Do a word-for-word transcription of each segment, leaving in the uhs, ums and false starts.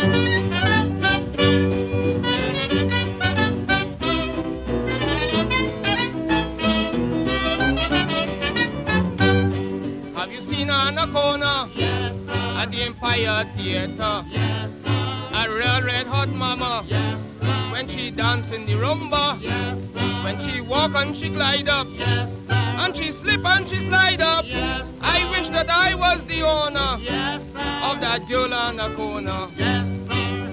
Have you seen her on the corner? Yes, sir. At the Empire Theater? Yes, sir. A real red hot mama. Yes, sir. When she dance in the rumba. Yes, sir. When she walk and she glide up. Yes, sir. And she slip and she slide up. Yes, sir. I wish that I was the owner Yes, sir. of that girl on the corner. Yes, sir.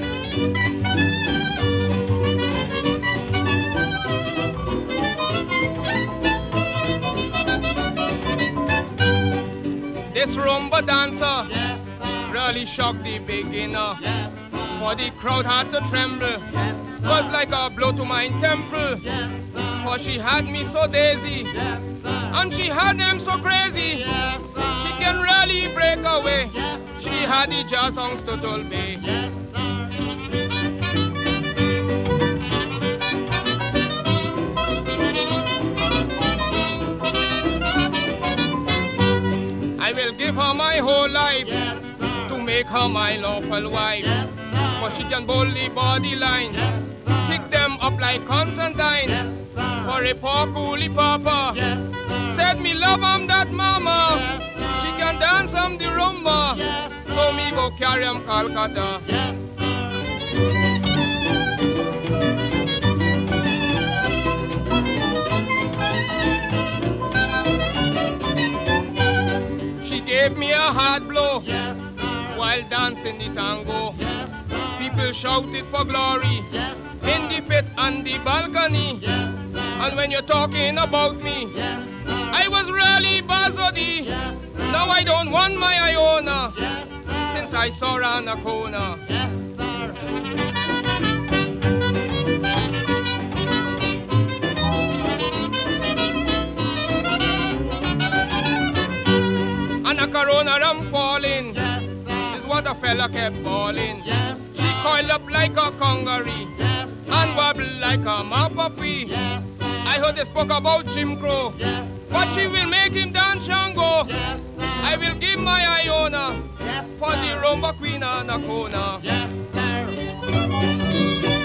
This rumba dancer Yes, sir. really shocked the beginner. Yes, sir. For the crowd had to tremble. Yes, Was sir. like a blow to my temple. Yes, sir. For she had me so daisy. Yes, sir. And she had them so crazy. Yes, sir. She can really break away. Yes, She had the jazz songs to Tolbe. Yes, sir. I will give her my whole life Yes, sir. to make her my lawful wife. Yes, sir. For she can boldly body line, Yes, sir. pick them up like Constantine. Yes, sir. For a poor coolie papa, Yes, sir. said me love am that mama. Yes, sir. She can dance am the rumba, Yes, sir. so me go carry am Calcutta. Yes, sir. She gave me a hard blow Yes, sir. while dancing the tango. Yes, sir. People shouted for glory Yes, sir. in the pit and the balcony. Yes, sir. And when you're talking about me, Yes, sir. I was really buzzody. Yes, sir. Now I don't want my Iona Yes, sir. since I saw her on the corner. Yes, sir. And a corona I'm falling Yes, sir. is what a fella kept bawling. Yes, She sir. coiled up like a congaree Yes, sir. and wobbled like a mapapi. Yes, sir. I heard they spoke about Jim Crow, Yes, but she will make him dance Shango. Yes, sir. I will give my Iona Yes, for the sir. rumba queen on the corner. Yes, sir.